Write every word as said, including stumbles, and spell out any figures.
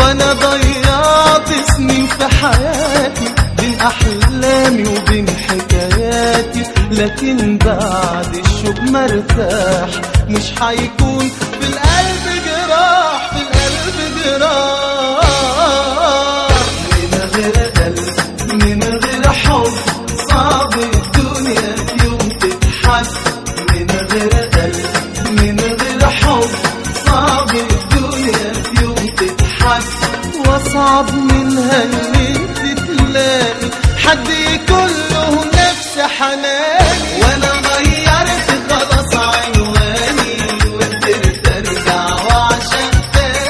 وانا ضيعت سنين في حياتي بين احلامي وبين حكاياتي، لكن بعد الشوق مرتاح، مش حيكون في القلب جراح، في القلب جراح.